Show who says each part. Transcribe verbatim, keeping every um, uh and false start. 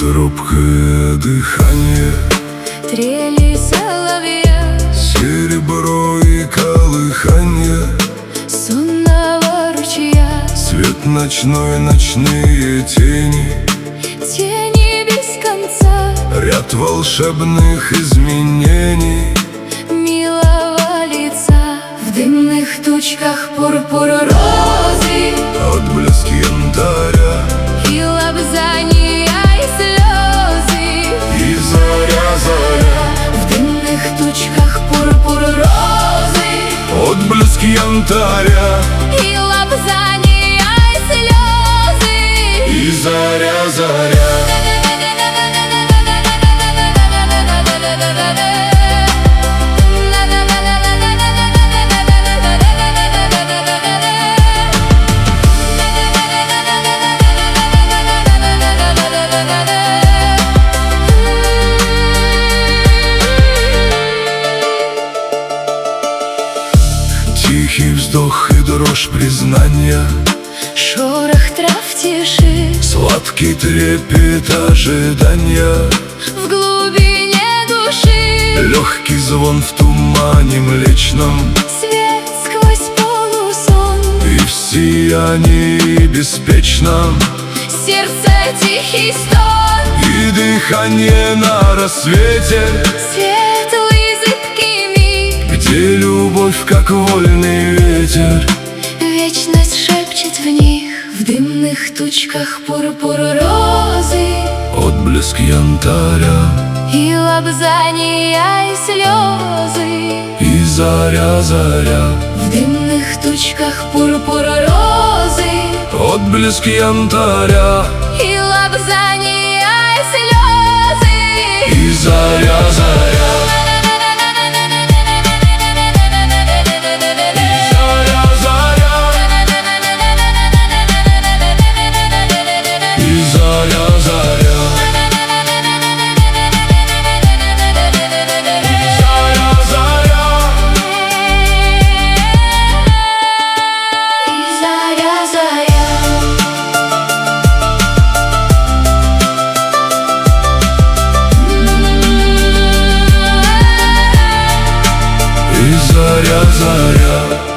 Speaker 1: робкое дыхание,
Speaker 2: трели соловья,
Speaker 1: серебро и колыханье
Speaker 2: сонного ручья,
Speaker 1: свет ночной, ночные тени,
Speaker 2: тени без конца,
Speaker 1: ряд волшебных изменений
Speaker 2: милого лица. В дымных тучках пурпур розы,
Speaker 1: отблески янтаря
Speaker 2: и лобзания, и слезы,
Speaker 1: и заря, заря.
Speaker 2: в дымных тучках пурпур розы,
Speaker 1: Отблески янтаря
Speaker 2: и лобзания, и слезы,
Speaker 1: и заря, заря. Тихий вздох и дрожь признания,
Speaker 2: шорох трав в тиши,
Speaker 1: сладкий трепет ожидания,
Speaker 2: в глубине души
Speaker 1: легкий звон в тумане млечном,
Speaker 2: свет сквозь полусон,
Speaker 1: и в сиянии беспечном,
Speaker 2: сердце тихий стон,
Speaker 1: и дыхание на рассвете,
Speaker 2: светлый зыбкий миг,
Speaker 1: где любовь как вольный ветер.
Speaker 2: вечность шепчет в них. В дымных тучках пурпур розы,
Speaker 1: Отблеск янтаря
Speaker 2: и лобзания, и слезы,
Speaker 1: и заря, заря.
Speaker 2: в дымных тучках пурпур розы,
Speaker 1: Отблеск янтаря
Speaker 2: и лобзания, и слезы,
Speaker 1: и заря, заря. И заря, заря. Заря, заря.
Speaker 2: и заря, заря.
Speaker 1: И заря, заря.